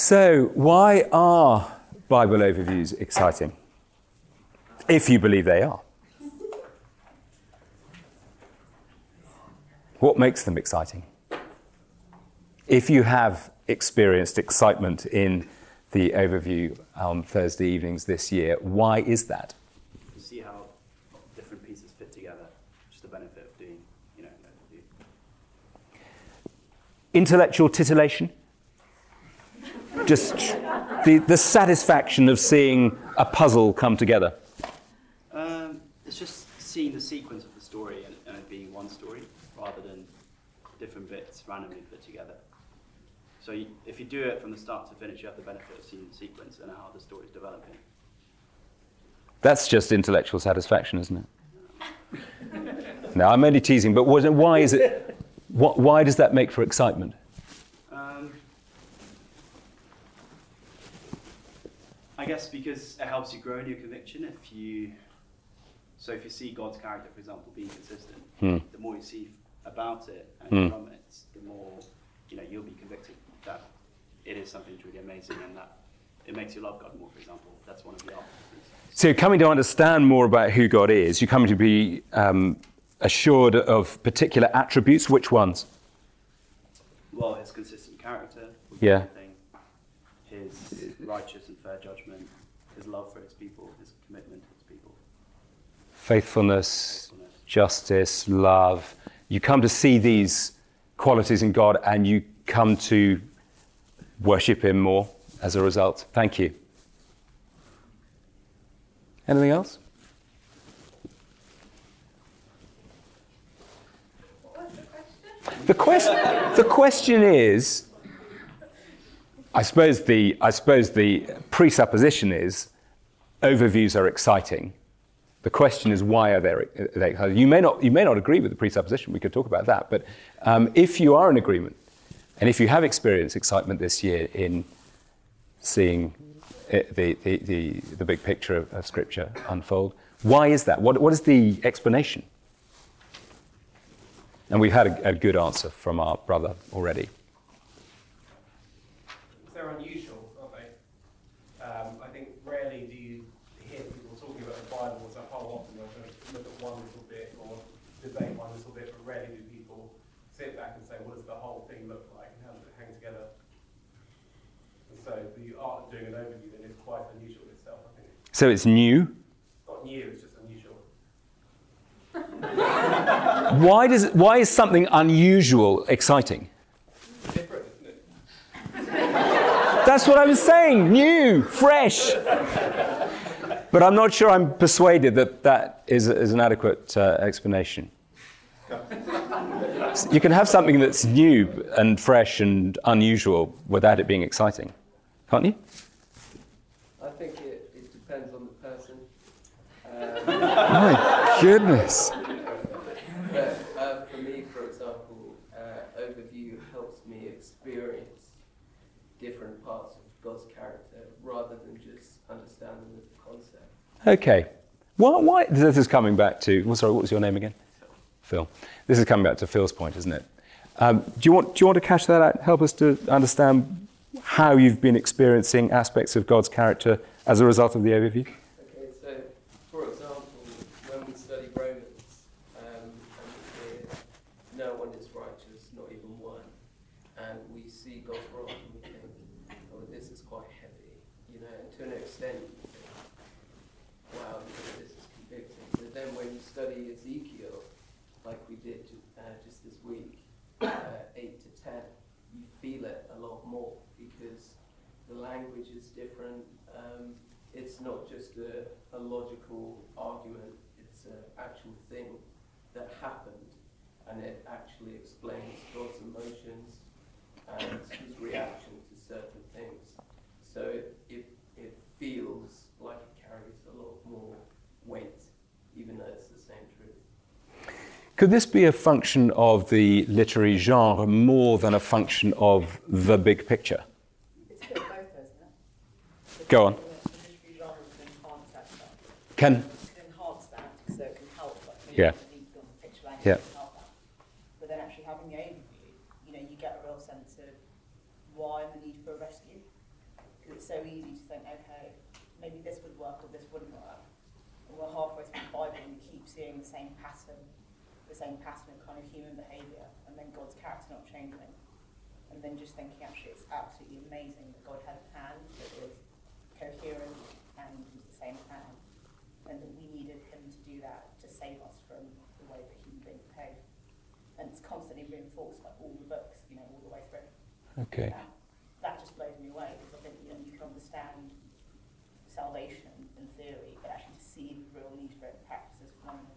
So, why are Bible overviews exciting? If you believe they are. What makes them exciting? If you have experienced excitement in the overview on Thursday evenings this year, why is that? You see how different pieces fit together. Just the benefit of doing, an overview. Intellectual titillation? Just the satisfaction of seeing a puzzle come together? It's just seeing the sequence of the story and it being one story rather than different bits randomly put together. So if you do it from the start to finish, you have the benefit of seeing the sequence and how the story is developing. That's just intellectual satisfaction, isn't it? No, I'm only teasing, but why is it? Why does that make for excitement? I guess because it helps you grow in your conviction. If you see God's character, for example, being consistent, the more you see about it and from it, the more you'll be convicted that it is something truly amazing and that it makes you love God more, for example. That's one of the options. So coming to understand more about who God is, you come to be assured of particular attributes. Which ones? Well, his consistent character, yeah. His righteous and fair judgment, his love for his people, his commitment to his people. Faithfulness, justice, love. You come to see these qualities in God and you come to worship him more as a result. Thank you. Anything else? What was the question? The question is, I suppose the presupposition is overviews are exciting. The question is, why are they exciting? You may not agree with the presupposition. We could talk about that. But if you are in agreement, and if you have experienced excitement this year in seeing the big picture of Scripture unfold, why is that? What is the explanation? And we've had a good answer from our brother already. They're unusual, aren't they? I think rarely do you hear people talking about the Bible as a whole. Often they'll look at one little bit or debate one little bit, but rarely do people sit back and say, what does the whole thing look like and how does it hang together? And so the art of doing an overview then is quite unusual in itself, I think. So it's new? Not new, it's just unusual. Why is something unusual exciting? Different, isn't it? That's what I was saying. New, fresh. But I'm not sure I'm persuaded that is an adequate explanation. You can have something that's new and fresh and unusual without it being exciting, can't you? I think it depends on the person. My goodness. But for me, for example, overview helps me experience different parts of God's character rather than just understand them as a concept. Okay. Why? This is coming back to... Well, sorry, what was your name again? Phil. This is coming back to Phil's point, isn't it? Do you want to cash that out? Help us to understand how you've been experiencing aspects of God's character as a result of the overview? Okay, so, for example, when we study Romans, and we hear, no one is righteous, not even one, and we see God's wrath and we think, oh, this is quite heavy, and to an extent, you think, wow, this is convicting. But then when you study Ezekiel, like we did just this week, 8 to 10, you feel it a lot more because the language is different. It's not just a logical argument, it's an actual thing that happened, and it actually explains God's emotions and his reaction to certain things. So it feels like it carries a lot more weight, even though it's the same truth. Could this be a function of the literary genre more than a function of the big picture? It's a bit of both, isn't it? Go on. The literary genre can enhance that stuff. Can? It can enhance that, so it can help, like, maybe Yeah. the deep on the picture language Yeah. can help that. But then actually having the overview, you get a real sense of why and the need for a rescue. Because it's so easy to think, okay, maybe this would work or this wouldn't work. And we're halfway through the Bible and we keep seeing the same pattern of kind of human behaviour, and then God's character not changing. And then just thinking, actually, it's absolutely amazing that God had a plan that was coherent and the same plan, and that we needed him to do that to save us from the way that human beings behave. And it's constantly reinforced by all the books, all the way through. Okay. That just blows me away, because I think you can understand salvation in theory, but actually to see the real need for it in practice is phenomenal.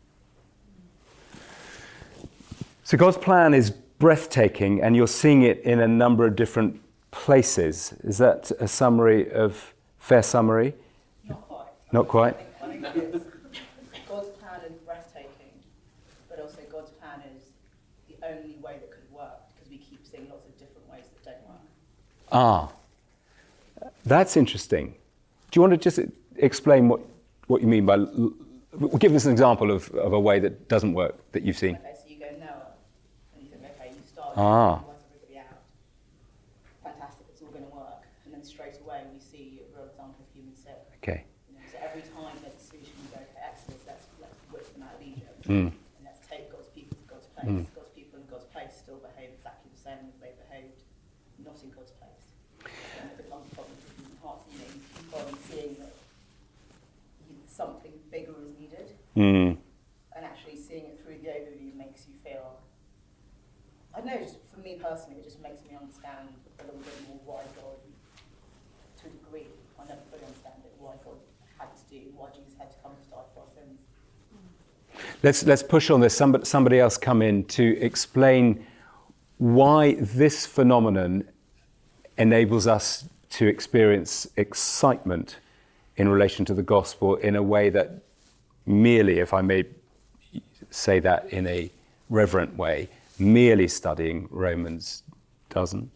So God's plan is breathtaking, and you're seeing it in a number of different places. Is that a fair summary? Not quite. Not quite? I think it's, God's plan is breathtaking, but also God's plan is the only way that could work, because we keep seeing lots of different ways that don't work. Ah, that's interesting. Do you want to just explain what you mean by... Give us an example of a way that doesn't work that you've seen. Okay, so you go Noah, and you think, okay, you start, Ah. you wipe everybody out. Fantastic, it's all going to work. And then straight away we see a real example of human sin. Okay. So every time there's a solution, we go, okay, Exodus, let's whip them out of Egypt. Mm. And let's take God's people to God's place. Mm. God's people in God's place still behave exactly the same as they behaved not in God's place. And it becomes a problem for human hearts. You keep on seeing that something bigger is needed. Mm. And actually seeing it through the overview makes you feel, I don't know, just for me personally, it just makes me understand a little bit more why God, to a degree, I never fully understand it, why God had to do, why Jesus had to come to die for our sins. Let's push on this. Somebody else come in to explain why this phenomenon enables us to experience excitement in relation to the gospel in a way that merely, if I may say that in a reverent way, merely studying Romans doesn't.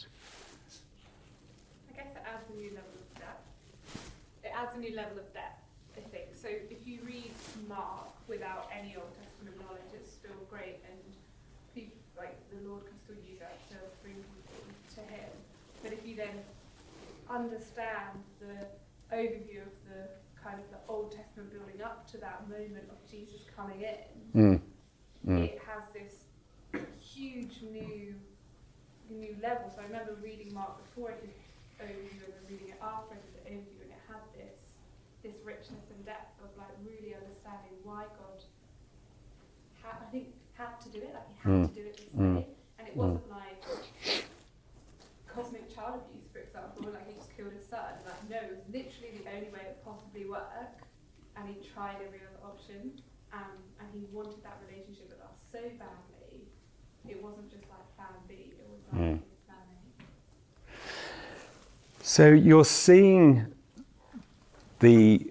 I guess it adds a new level of depth. It adds a new level of depth, I think. So if you read Mark without any Old Testament knowledge, it's still great, and people, like the Lord can still use that to bring people to him. But if you then understand the overview of the kind of the Old Testament building up to that moment of Jesus coming in, it has this huge new level. So I remember reading Mark before I did overview and then reading it after I did the overview, and it had this richness and depth of like really understanding why God had to do it, like he had to do it this way, and it wasn't like cosmic child abuse, for example, like he just killed his son. Like, no, it was literally the only way it possibly worked, and he tried every other option, and he wanted that relationship with us so badly. It wasn't just like plan B, it was like plan A. So you're seeing the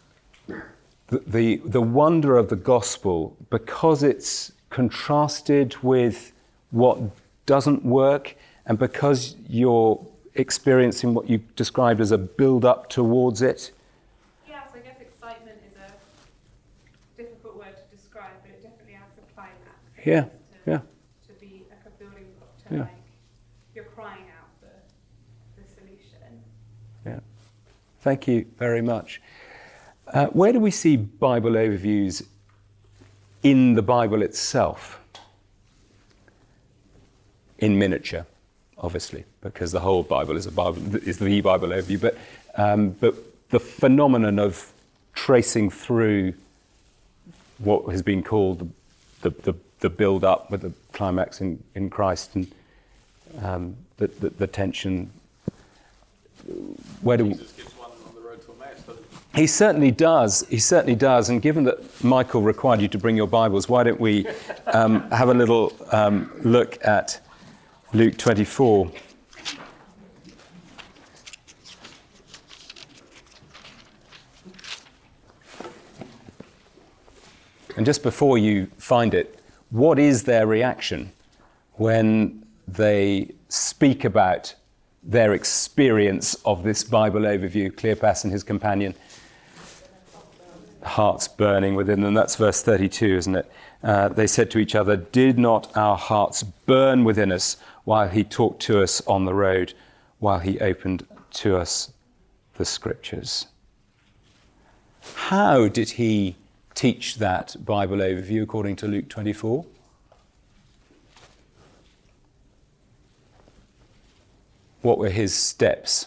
wonder of the gospel because it's contrasted with what doesn't work, and because you're experiencing what you described as a build-up towards it? Yes, I guess excitement is a difficult word to describe, but it definitely adds a climax. Yeah, To be like a building block to like, you're crying out for the solution. Yeah. Thank you very much. Where do we see Bible overviews in the Bible itself? In miniature, obviously, because the whole Bible is the Bible overview. But the phenomenon of tracing through what has been called the build-up with the climax in Christ and the tension. Where do Jesus gives one on the road to Emmaus, doesn't he? He certainly does. He certainly does. And given that Michael required you to bring your Bibles, why don't we have a little look at Luke 24. And just before you find it, what is their reaction when they speak about their experience of this Bible overview? Cleopas and his companion, hearts burning within them. That's verse 32, isn't it? They said to each other, "Did not our hearts burn within us while he talked to us on the road, while he opened to us the Scriptures. How did he teach that Bible overview according to Luke 24? What were his steps?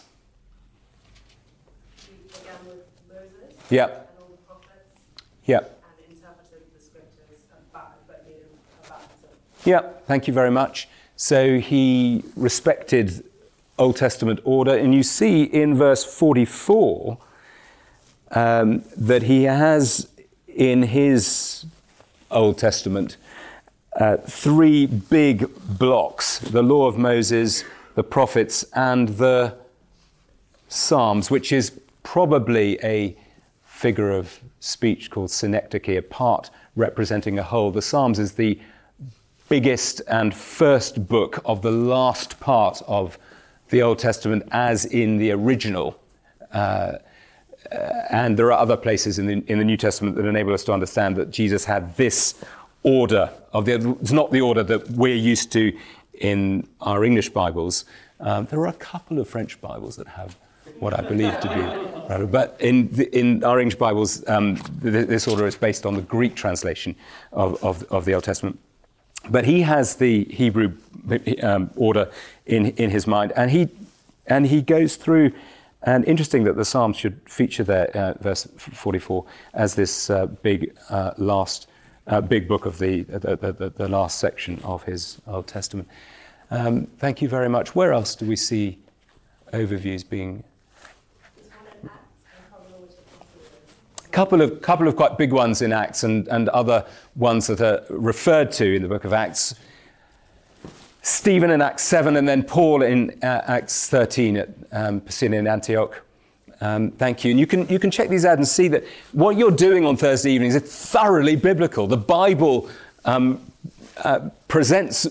He began with Moses Yep. and all the prophets Yep. and interpreted the scriptures but needed a baptism. Yep. Thank you very much. So he respected Old Testament order, and you see in verse 44 that he has in his Old Testament 3 big blocks: the law of Moses, the prophets, and the Psalms, which is probably a figure of speech called synecdoche, a part representing a whole. The Psalms is the biggest and first book of the last part of the Old Testament as in the original. And there are other places in the New Testament that enable us to understand that Jesus had this order of it's not the order that we're used to in our English Bibles. There are a couple of French Bibles that have what I believe to be, but in our English Bibles, this order is based on the Greek translation of the Old Testament. But he has the Hebrew order in his mind, and he goes through. And interesting that the Psalms should feature there, verse 44, as this big book of the last section of his Old Testament. Thank you very much. Where else do we see overviews being? Couple of quite big ones in Acts, and other ones that are referred to in the book of Acts. Stephen in Acts 7, and then Paul in Acts 13 at Pisidian Antioch. Thank you. And you can check these out and see that what you're doing on Thursday evenings is thoroughly biblical. The Bible presents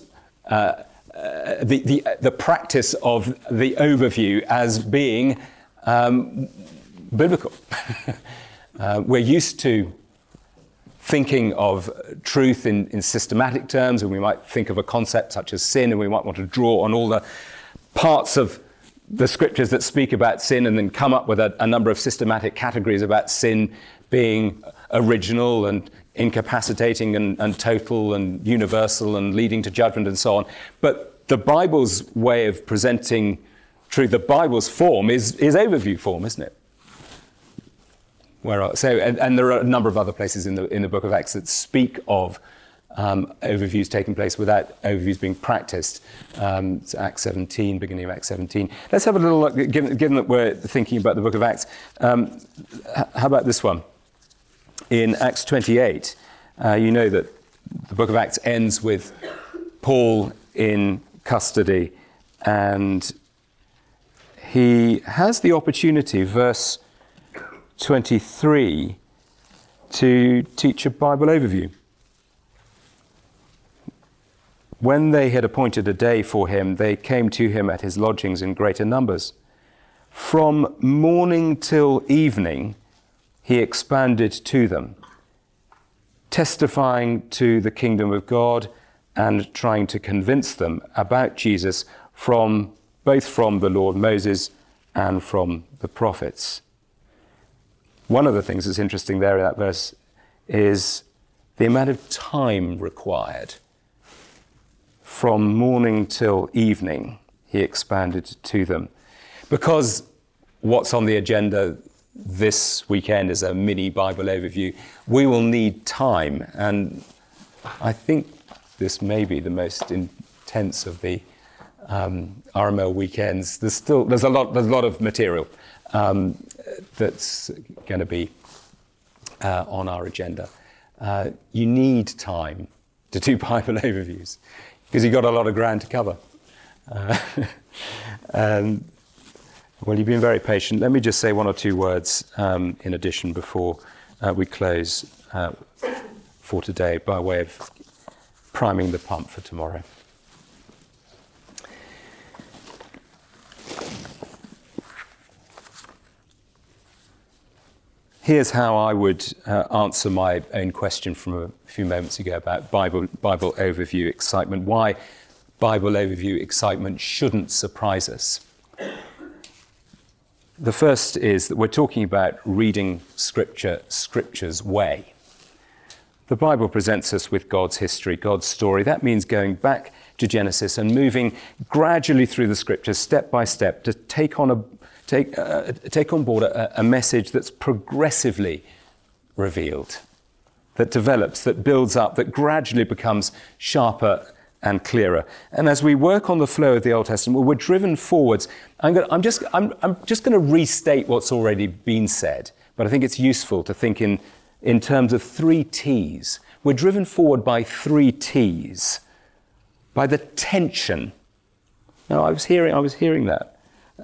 the practice of the overview as being biblical. We're used to thinking of truth in systematic terms, and we might think of a concept such as sin, and we might want to draw on all the parts of the scriptures that speak about sin and then come up with a number of systematic categories about sin being original and incapacitating and total and universal and leading to judgment and so on. But the Bible's way of presenting truth, the Bible's form is overview form, isn't it? And there are a number of other places in the book of Acts that speak of overviews taking place without overviews being practiced. So Acts 17, beginning of Acts 17. Let's have a little look, given that we're thinking about the book of Acts. How about this one? In Acts 28, you know that the book of Acts ends with Paul in custody, and he has the opportunity, verse 23, to teach a Bible overview. When they had appointed a day for him, they came to him at his lodgings in greater numbers. From morning till evening, he expounded to them, testifying to the kingdom of God and trying to convince them about Jesus both from the law of Moses and from the prophets. One of the things that's interesting there in that verse is the amount of time required. From morning till evening, he expounded to them. Because what's on the agenda this weekend is a mini Bible overview, we will need time. And I think this may be the most intense of the RML weekends. There's a lot of material that's going to be on our agenda. You need time to do Bible overviews because you've got a lot of ground to cover. Well, you've been very patient. Let me just say one or two words in addition before we close for today by way of priming the pump for tomorrow. Here's how I would answer my own question from a few moments ago about Bible overview excitement, why Bible overview excitement shouldn't surprise us. The first is that we're talking about reading Scripture's way. The Bible presents us with God's history, God's story. That means going back to Genesis and moving gradually through the Scriptures, step by step, to take on board a message that's progressively revealed, that develops, that builds up, that gradually becomes sharper and clearer. And as we work on the flow of the Old Testament, we're driven forwards. I'm just going to restate what's already been said, but I think it's useful to think in terms of 3 T's. We're driven forward by 3 T's. By the tension. Now, I was hearing that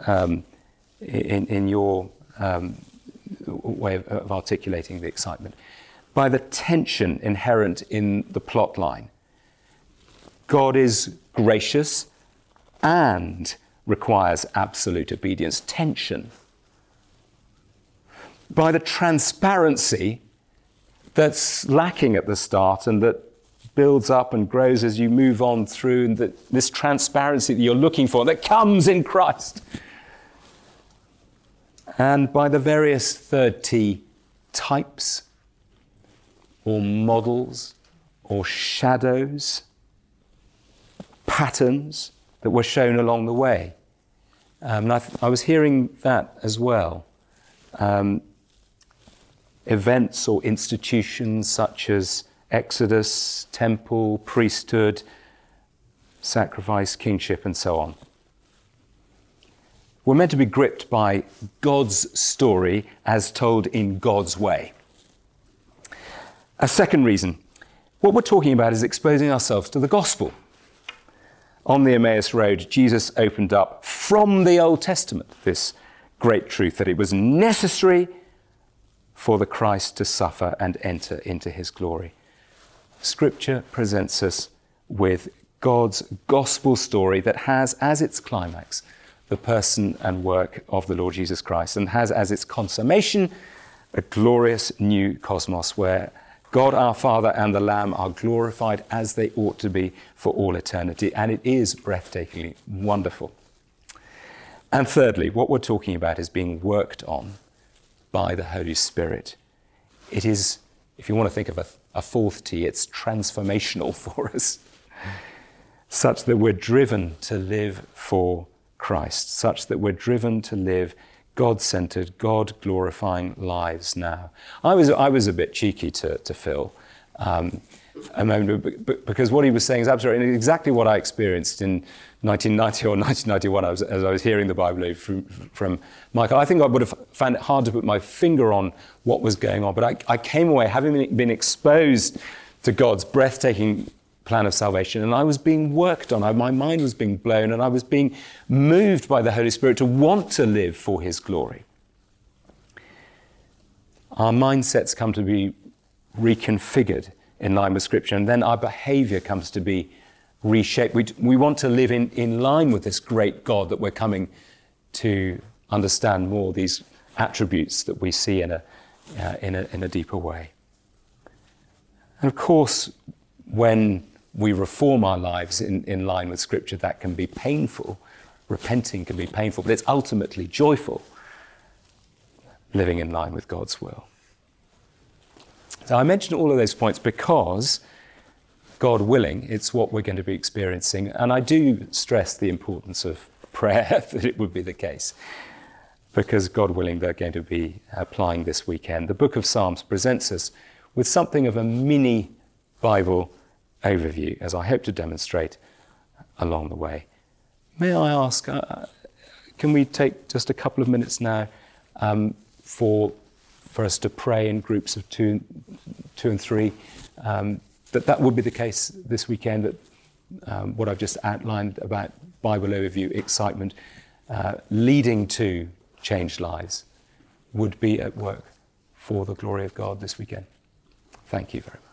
in your way of articulating the excitement. By the tension inherent in the plot line. God is gracious and requires absolute obedience. Tension. By the transparency that's lacking at the start and that builds up and grows as you move on through, and this transparency that you're looking for that comes in Christ. And by the various 3rd T types or models or shadows, patterns that were shown along the way. And I was hearing that as well. Events or institutions such as Exodus, temple, priesthood, sacrifice, kingship, and so on. We're meant to be gripped by God's story as told in God's way. A second reason, what we're talking about is exposing ourselves to the gospel. On the Emmaus Road, Jesus opened up from the Old Testament this great truth that it was necessary for the Christ to suffer and enter into his glory. Scripture presents us with God's gospel story that has as its climax the person and work of the Lord Jesus Christ, and has as its consummation a glorious new cosmos where God our Father and the Lamb are glorified as they ought to be for all eternity. And it is breathtakingly wonderful. And thirdly, what we're talking about is being worked on by the Holy Spirit. It is, if you want to think of a 4th T, it's transformational for us, such that we're driven to live for Christ, such that we're driven to live God-centered, God-glorifying lives now. I was a bit cheeky to Phil a moment, because what he was saying is absolutely exactly what I experienced in 1990 or 1991 as I was hearing the Bible from Michael. I think I would have found it hard to put my finger on what was going on, but I came away having been exposed to God's breathtaking plan of salvation, and I was being worked on. My mind was being blown, and I was being moved by the Holy Spirit to want to live for his glory. Our mindsets come to be reconfigured in line with Scripture, and then our behavior comes to be reshaped. We want to live in line with this great God that we're coming to understand more, these attributes that we see in a deeper way. And of course, when we reform our lives in line with Scripture, that can be painful. Repenting can be painful, but it's ultimately joyful, living in line with God's will. So I mentioned all of those points because, God willing, it's what we're going to be experiencing. And I do stress the importance of prayer, that it would be the case, because God willing, they're going to be applying this weekend. The book of Psalms presents us with something of a mini Bible overview, as I hope to demonstrate along the way. May I ask, can we take just a couple of minutes now for us to pray in groups of two and three, that would be the case this weekend, that what I've just outlined about Bible overview, excitement, leading to changed lives, would be at work for the glory of God this weekend. Thank you very much.